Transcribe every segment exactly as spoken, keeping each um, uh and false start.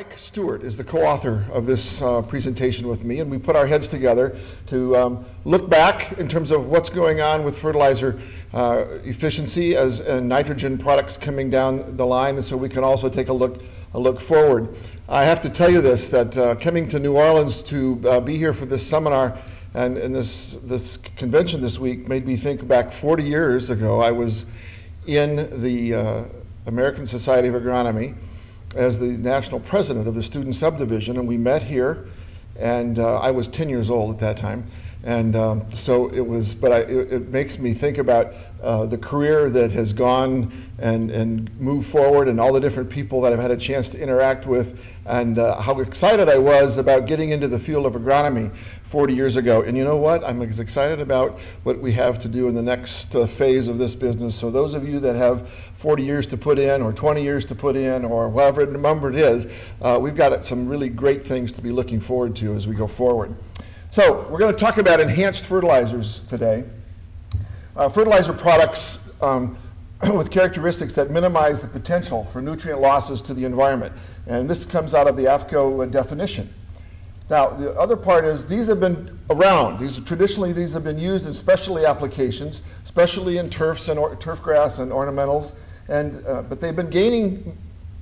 Mike Stewart is the co-author of this uh, presentation with me, and we put our heads together to um, look back in terms of what's going on with fertilizer uh, efficiency as and nitrogen products coming down the line, and so we can also take a look a look forward. I have to tell you this, that uh, coming to New Orleans to uh, be here for this seminar and, and this this convention this week made me think back forty years ago. I was in the uh, American Society of Agronomy as the national president of the student subdivision, and we met here, and uh, I was ten years old at that time, and um, so it was, but I, it, it makes me think about uh, the career that has gone and, and moved forward, and all the different people that I've had a chance to interact with, and uh, how excited I was about getting into the field of agronomy forty years ago. And you know what? I'm as excited about what we have to do in the next uh, phase of this business. So those of you that have forty years to put in, or twenty years to put in, or whatever number it is, uh, we've got some really great things to be looking forward to as we go forward. So we're going to talk about enhanced fertilizers today. Uh, fertilizer products um, with characteristics that minimize the potential for nutrient losses to the environment. And this comes out of the A F C O definition. Now, the other part is these have been around. These traditionally these have been used in specialty applications, especially in turfs and or, turf grass and ornamentals, and uh, but they've been gaining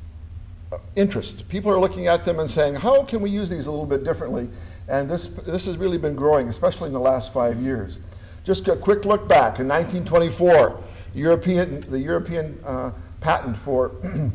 interest. People are looking at them and saying, how can we use these a little bit differently? And this this has really been growing, especially in the last five years. Just a quick look back in nineteen twenty-four, the European the European uh, patent for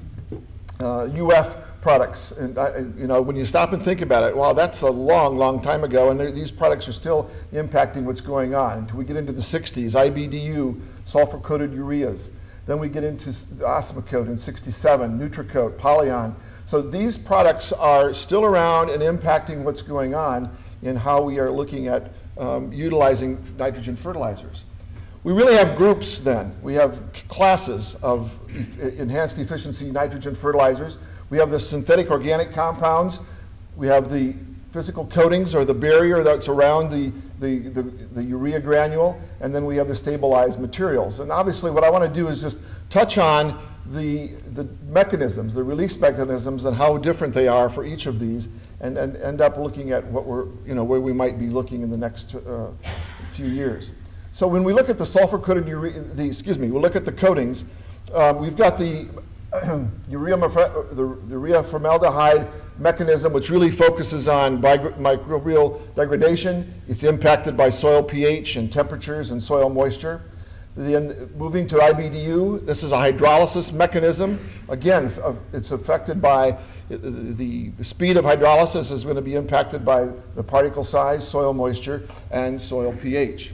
uh, U F products, and I, you know, when you stop and think about it, wow, that's a long, long time ago, and these products are still impacting what's going on. Until we get into the sixties, I B D U, sulfur-coated ureas. Then we get into Osmocote in sixty-seven, Nutricote, Polyon. So these products are still around and impacting what's going on in how we are looking at um, utilizing nitrogen fertilizers. We really have groups then. We have classes of e- enhanced efficiency nitrogen fertilizers. We have the synthetic organic compounds. We have the physical coatings, or the barrier that's around the, the, the, the urea granule, and then we have the stabilized materials. And obviously what I want to do is just touch on the, the mechanisms, the release mechanisms, and how different they are for each of these, and, and end up looking at what we're, you know, where we might be looking in the next uh, few years. So when we look at the sulfur-coated urea, the, excuse me, we look at the coatings, um, we've got the urea, the urea formaldehyde mechanism, which really focuses on microbial degradation. It's impacted by soil pH and temperatures and soil moisture. Then moving to I B D U, this is a hydrolysis mechanism. Again, it's affected by the speed of hydrolysis is going to be impacted by the particle size, soil moisture, and soil pH.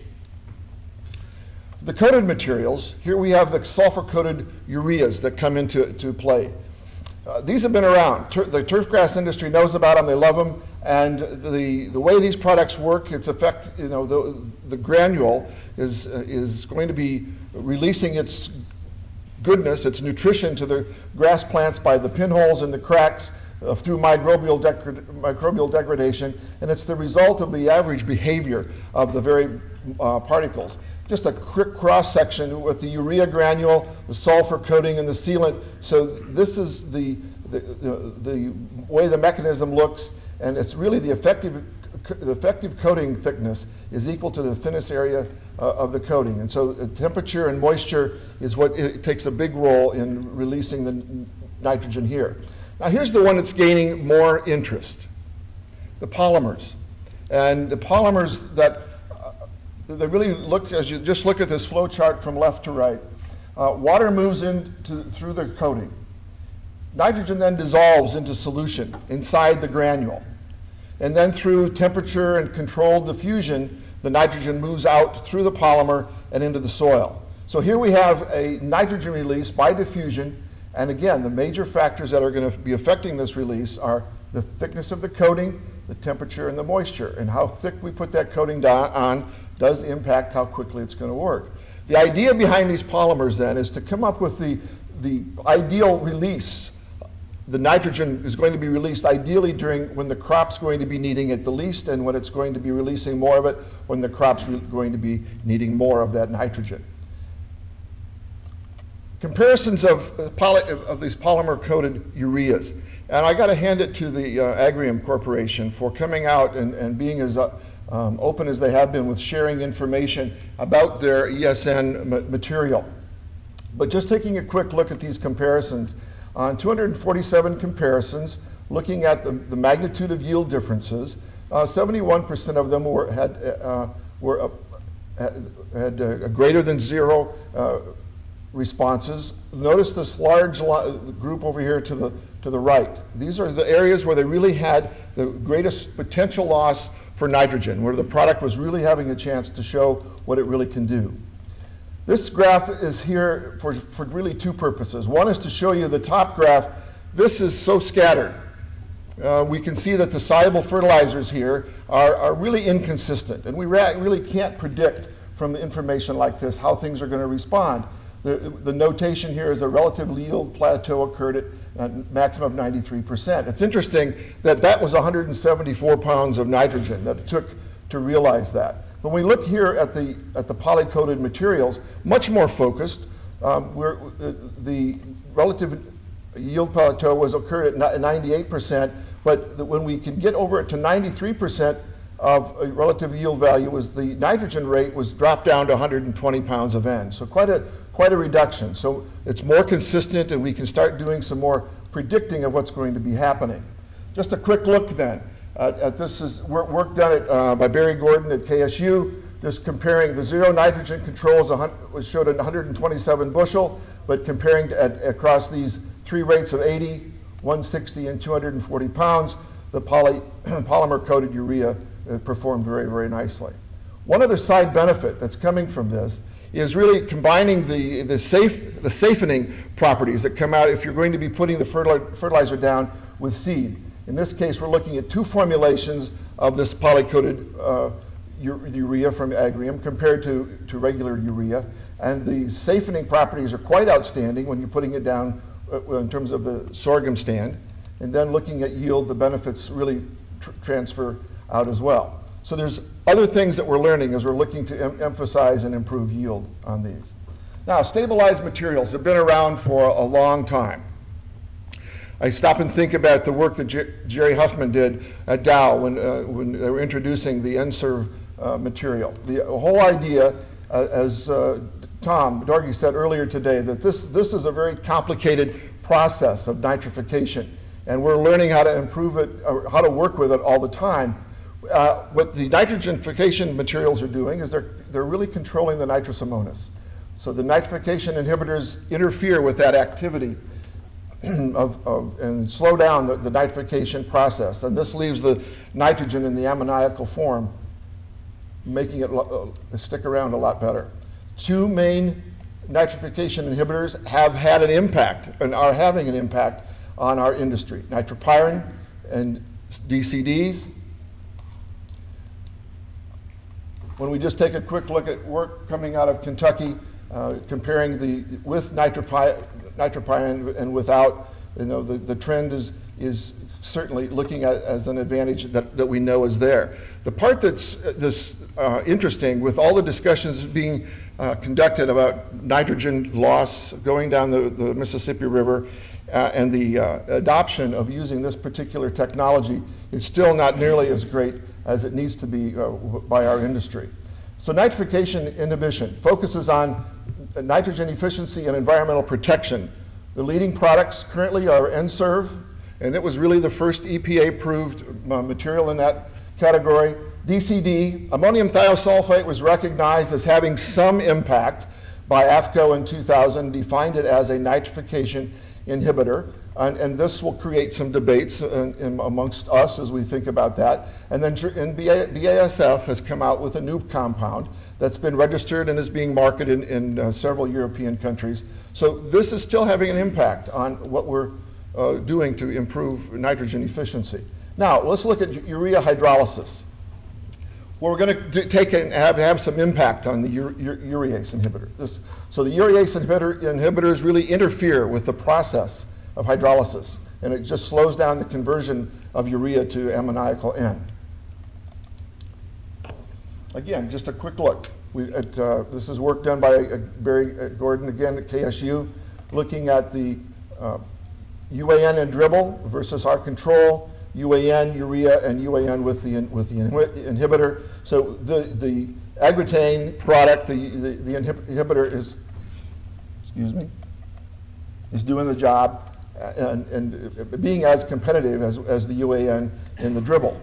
The coated materials, here we have the sulfur-coated ureas that come into to play. Uh, these have been around. Tur- the turf grass industry knows about them, they love them, and the, the way these products work, its effect, you know, the, the granule is, uh, is going to be releasing its goodness, its nutrition to the grass plants by the pinholes and the cracks uh, through microbial, degra- microbial degradation, and it's the result of the average behavior of the very uh, particles. Just a quick cross-section with the urea granule, the sulfur coating, and the sealant. So this is the, the, the, the way the mechanism looks, and it's really the effective, the effective coating thickness is equal to the thinnest area uh, of the coating. And so the temperature and moisture is what it takes a big role in releasing the n- nitrogen here. Now here's the one that's gaining more interest, the polymers. And the polymers that they really look, as you just look at this flow chart from left to right, uh, water moves in to, through the coating. Nitrogen then dissolves into solution inside the granule. And then through temperature and controlled diffusion, the nitrogen moves out through the polymer and into the soil. So here we have a nitrogen release by diffusion, and again, the major factors that are going to be affecting this release are the thickness of the coating, the temperature, and the moisture. And how thick we put that coating down on does impact how quickly it's going to work. The idea behind these polymers then is to come up with the, the ideal release. The nitrogen is going to be released ideally during when the crop's going to be needing it the least, and when it's going to be releasing more of it when the crop's re- going to be needing more of that nitrogen. Comparisons of, uh, poly, of these polymer-coated ureas. And I got to hand it to the uh, Agrium Corporation for coming out and, and being as uh, um, open as they have been with sharing information about their E S N ma material. But just taking a quick look at these comparisons, on two hundred forty-seven comparisons, looking at the, the magnitude of yield differences, seventy-one percent uh, of them were, had, uh, were uh, had, had uh, greater than zero uh, responses. Notice this large group over here to the, to the right. These are the areas where they really had the greatest potential loss for nitrogen, where the product was really having a chance to show what it really can do. This graph is here for, for really two purposes. One is to show you the top graph. This is so scattered. Uh, we can see that the soluble fertilizers here are, are really inconsistent, and we really can't predict from the information like this how things are going to respond. The, the notation here is the relative yield plateau occurred at a maximum of ninety-three percent. It's interesting that that was one hundred seventy-four pounds of nitrogen that it took to realize that. When we look here at the, at the poly-coated materials, much more focused, um, we're, uh, the relative yield plateau was occurred at ninety-eight percent, but the, when we can get over it to ninety-three percent of a relative yield value, was the nitrogen rate was dropped down to one hundred twenty pounds of N. So quite a, quite a reduction. So it's more consistent, and we can start doing some more predicting of what's going to be happening. Just a quick look then. Uh, at this is work, work done at, uh, by Barry Gordon at K S U, just comparing the zero nitrogen controls was showed at one hundred twenty-seven bushel, but comparing to, at, across these three rates of eighty, one sixty, and two hundred forty pounds, the poly, polymer coated urea uh, performed very, very nicely. One other side benefit that's coming from this is really combining the, the, safe, the safening properties that come out if you're going to be putting the fertilizer down with seed. In this case, we're looking at two formulations of this poly-coated uh, urea from Agrium compared to, to regular urea. And the safening properties are quite outstanding when you're putting it down uh, in terms of the sorghum stand. And then looking at yield, the benefits really tr transfer out as well. So there's other things that we're learning as we're looking to em emphasize and improve yield on these. Now, stabilized materials have been around for a long time. I stop and think about the work that Jer Jerry Huffman did at Dow when, uh, when they were introducing the N SERV uh, material. The whole idea, uh, as uh, Tom Dorgy said earlier today, that this, this is a very complicated process of nitrification, and we're learning how to improve it, or how to work with it all the time. Uh, what the nitrogenification materials are doing is they're, they're really controlling the nitrous ammonium. So the nitrification inhibitors interfere with that activity Of, of, and slow down the, the nitrification process. And this leaves the nitrogen in the ammoniacal form, making it uh, stick around a lot better. Two main nitrification inhibitors have had an impact and are having an impact on our industry. Nitropyrin and D C Ds. When we just take a quick look at work coming out of Kentucky, uh, comparing the with nitropyrin nitropyrin and without, you know, the, the trend is, is certainly looking at as an advantage that, that we know is there. The part that's this, uh, interesting, with all the discussions being uh, conducted about nitrogen loss going down the, the Mississippi River uh, and the uh, adoption of using this particular technology, is still not nearly as great as it needs to be uh, by our industry. So nitrification inhibition focuses on nitrogen efficiency and environmental protection. The leading products currently are N SERV, and it was really the first E P A-approved uh, material in that category. D C D, ammonium thiosulfate, was recognized as having some impact by AFCO in two thousand, defined it as a nitrification inhibitor. And, and this will create some debates in, in amongst us as we think about that. And then and B A S F has come out with a new compound that's been registered and is being marketed in, in uh, several European countries. So this is still having an impact on what we're uh, doing to improve nitrogen efficiency. Now, let's look at urea hydrolysis. Well, we're going to take and have, have some impact on the urease inhibitor. This, so the urease inhibitor, inhibitors really interfere with the process of hydrolysis, and it just slows down the conversion of urea to ammoniacal N. Again, just a quick look. We, at, uh, this is work done by uh, Barry uh, Gordon, again at K S U, looking at the uh, U A N and dribble versus our control, U A N, urea, and U A N with the, with the inhibitor. So the, the Agritain product, the, the, the inhibitor is, excuse me, is doing the job and, and being as competitive as, as the U A N in the dribble.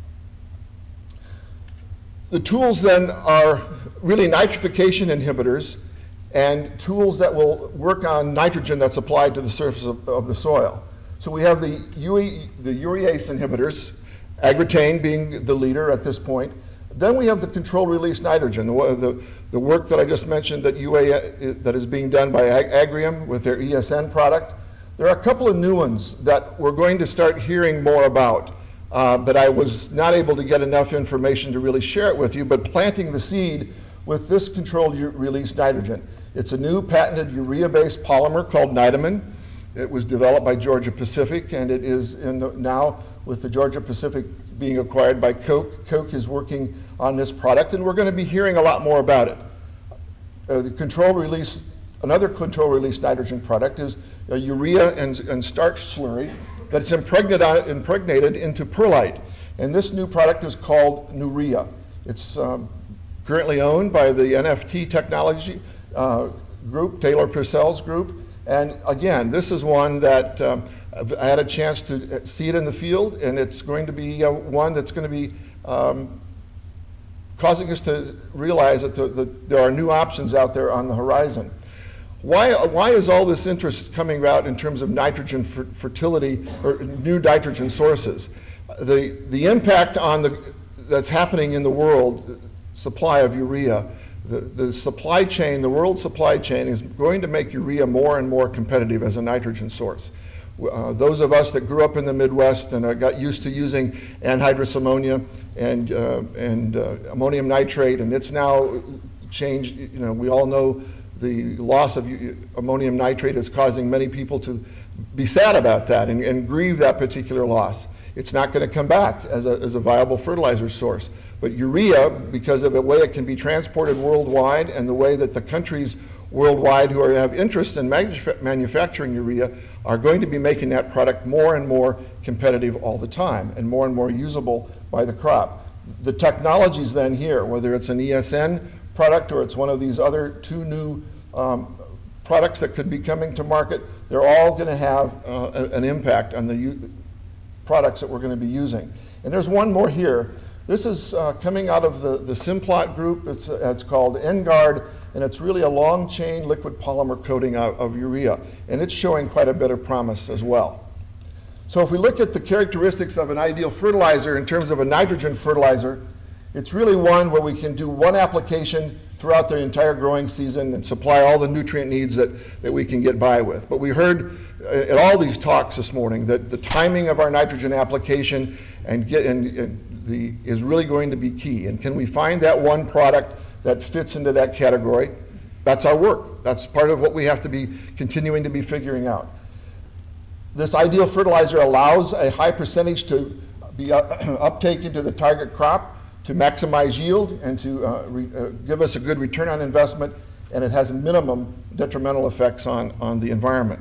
The tools then are really nitrification inhibitors and tools that will work on nitrogen that's applied to the surface of, of the soil. So we have the, ue, the urease inhibitors, Agritain being the leader at this point. Then we have the controlled release nitrogen, the, the, the work that I just mentioned that, U A, that is being done by Ag Agrium with their E S N product. There are a couple of new ones that we're going to start hearing more about, uh, but I was not able to get enough information to really share it with you, but planting the seed with this controlled release nitrogen. It's a new patented urea-based polymer called Nitamin. It was developed by Georgia Pacific, and it is in the, now with the Georgia Pacific being acquired by Koch. Koch is working on this product, and we're going to be hearing a lot more about it. Uh, the controlled release, another controlled release nitrogen product is a urea and, and starch slurry that's impregnated, impregnated into perlite. And this new product is called Nurea. It's um, currently owned by the N F T technology uh, group, Taylor Purcell's group. And again, this is one that um, I had a chance to see it in the field, and it's going to be uh, one that's going to be um, causing us to realize that the, the, there are new options out there on the horizon. Why, why is all this interest coming out in terms of nitrogen fer fertility or new nitrogen sources? The, the impact on the, that's happening in the world, supply of urea, the, the supply chain, the world supply chain is going to make urea more and more competitive as a nitrogen source. Uh, those of us that grew up in the Midwest and uh, got used to using anhydrous ammonia and, uh, and uh, ammonium nitrate, and it's now changed. You know, we all know the loss of ammonium nitrate is causing many people to be sad about that and, and grieve that particular loss. It's not going to come back as a, as a viable fertilizer source. But urea, because of the way it can be transported worldwide and the way that the countries worldwide who are, have interest in manuf manufacturing urea are going to be making that product more and more competitive all the time and more and more usable by the crop. The technologies then here, whether it's an E S N product or it's one of these other two new um, products that could be coming to market, they're all going to have uh, a, an impact on the products that we're going to be using. And there's one more here. This is uh, coming out of the, the Simplot group. It's, uh, it's called N-Guard, and it's really a long chain liquid polymer coating of, of urea, and it's showing quite a bit of promise as well. So if we look at the characteristics of an ideal fertilizer in terms of a nitrogen fertilizer, it's really one where we can do one application throughout the entire growing season and supply all the nutrient needs that, that we can get by with. But we heard uh, at all these talks this morning that the timing of our nitrogen application and, get, and, and the, is really going to be key. And can we find that one product that fits into that category? That's our work. That's part of what we have to be continuing to be figuring out. This ideal fertilizer allows a high percentage to be uh, uptake into the target crop to maximize yield and to uh, re, uh, give us a good return on investment, and it has minimum detrimental effects on, on the environment.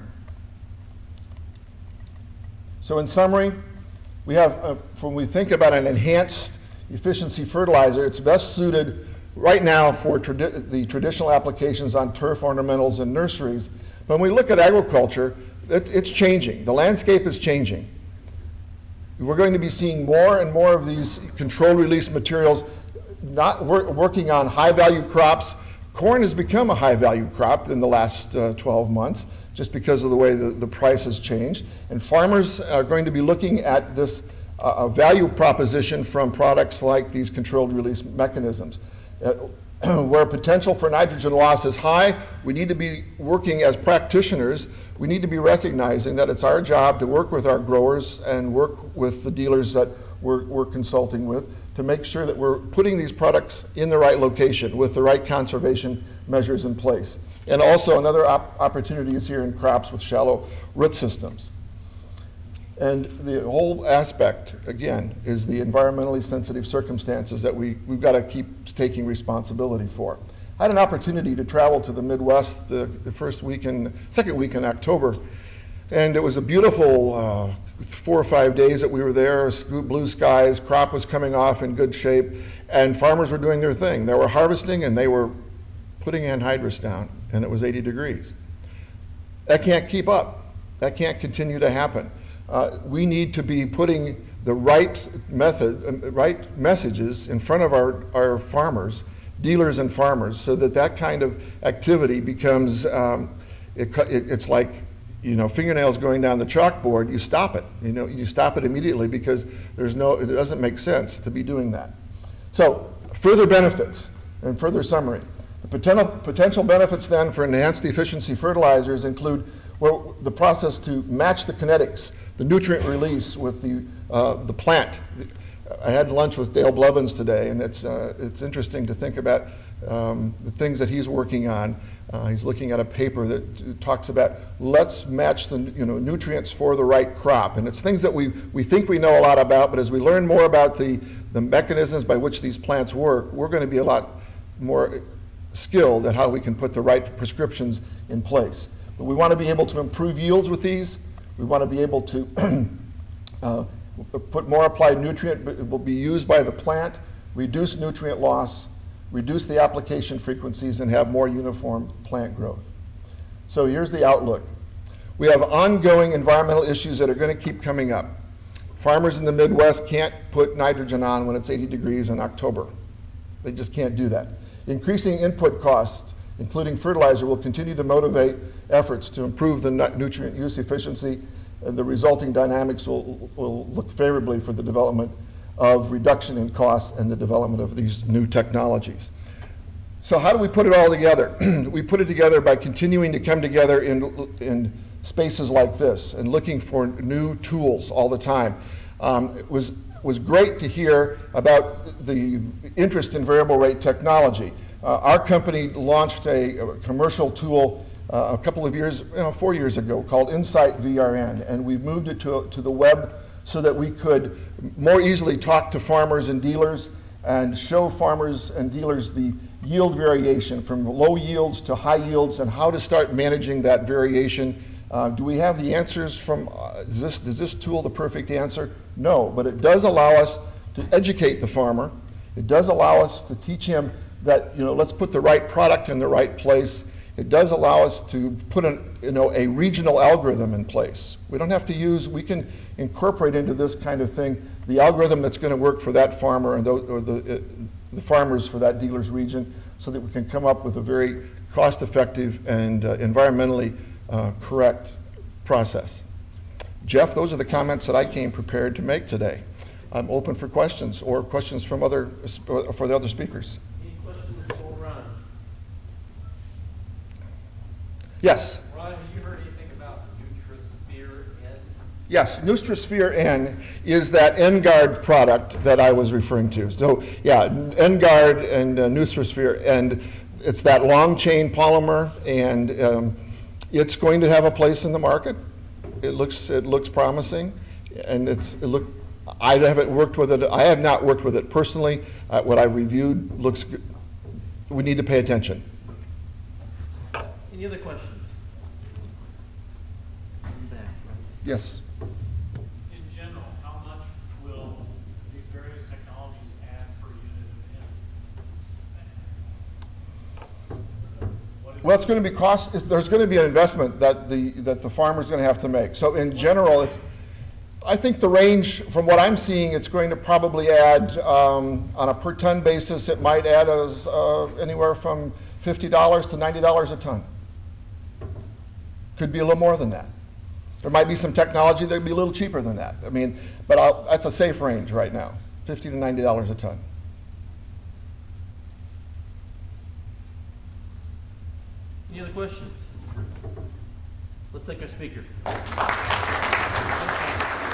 So in summary, we have, uh, when we think about an enhanced efficiency fertilizer, it's best suited right now for tradi the traditional applications on turf, ornamentals, and nurseries. But when we look at agriculture, it, it's changing. The landscape is changing. We're going to be seeing more and more of these controlled release materials not wor working on high-value crops. Corn has become a high-value crop in the last uh, twelve months just because of the way the, the price has changed. And farmers are going to be looking at this uh, value proposition from products like these controlled release mechanisms. Uh, where potential for nitrogen loss is high, we need to be working as practitioners. We need to be recognizing that it's our job to work with our growers and work with the dealers that we're, we're consulting with to make sure that we're putting these products in the right location with the right conservation measures in place. And also another op opportunity is here in crops with shallow root systems. And the whole aspect, again, is the environmentally sensitive circumstances that we, we've got to keep taking responsibility for. I had an opportunity to travel to the Midwest the, the first week in, second week in October And it was a beautiful uh, four or five days that we were there, blue skies, crop was coming off in good shape, and farmers were doing their thing. They were harvesting and they were putting anhydrous down, and it was eighty degrees. That can't keep up. That can't continue to happen. Uh, we need to be putting the right method, uh, right messages in front of our, our farmers, dealers and farmers, so that that kind of activity becomes, um, it, it, it's like, you know, fingernails going down the chalkboard. You stop it. You know, you stop it immediately because there's no, it doesn't make sense to be doing that. So, further benefits and further summary. The potential, potential benefits then for enhanced efficiency fertilizers include well, the process to match the kinetics, the nutrient release with the, uh, the plant. I had lunch with Dale Blevins today, and it's, uh, it's interesting to think about um, the things that he's working on. Uh, he's looking at a paper that talks about let's match the you know, nutrients for the right crop. And it's things that we, we think we know a lot about, but as we learn more about the, the mechanisms by which these plants work, we're going to be a lot more skilled at how we can put the right prescriptions in place. But we want to be able to improve yields with these. We want to be able to uh, put more applied nutrient, but it will be used by the plant, reduce nutrient loss, reduce the application frequencies, and have more uniform plant growth. So here's the outlook. We have ongoing environmental issues that are going to keep coming up. Farmers in the Midwest can't put nitrogen on when it's eighty degrees in October. They just can't do that. Increasing input costs, including fertilizer, will continue to motivate efforts to improve the nutrient use efficiency, and the resulting dynamics will, will look favorably for the development of reduction in costs and the development of these new technologies. So how do we put it all together? We put it together by continuing to come together in, in spaces like this and looking for new tools all the time. Um, it was was great to hear about the interest in variable rate technology. Uh, our company launched a, a commercial tool uh, a couple of years, you know, four years ago called Insight V R N, and we moved it to, to the web so that we could more easily talk to farmers and dealers and show farmers and dealers the yield variation from low yields to high yields and how to start managing that variation. Uh, do we have the answers from, uh, is, this, is this tool the perfect answer? No, but it does allow us to educate the farmer. It does allow us to teach him that, you know, let's put the right product in the right place. It does allow us to put an, you know, a regional algorithm in place. We don't have to use, we can incorporate into this kind of thing the algorithm that's going to work for that farmer and those, or the, uh, the farmers for that dealer's region, so that we can come up with a very cost-effective and uh, environmentally uh, correct process. Jeff, those are the comments that I came prepared to make today. I'm open for questions or questions from other, uh, for the other speakers. Any questions for Ron? Yes. Ron, have you heard anything about NutriSphere N? Yes, NutriSphere N is that N-Guard product that I was referring to. So yeah, N-Guard and uh, NutriSphere, and it's that long chain polymer, and um, it's going to have a place in the market. It looks it looks promising, and it's it look. I haven't worked with it. I have not worked with it personally. Uh, what I've reviewed looks good. We need to pay attention. Any other questions? Yes. In general, how much will these various technologies add per unit of N? Well, it's going to be cost. There's going to be an investment that the that the farmer's going to have to make. So in general, it's. I think the range, from what I'm seeing, it's going to probably add um, on a per ton basis. It might add as uh, anywhere from fifty dollars to ninety dollars a ton. Could be a little more than that. There might be some technology that would be a little cheaper than that. I mean, but I'll, that's a safe range right now, fifty to ninety dollars a ton. Any other questions? Let's thank our speaker.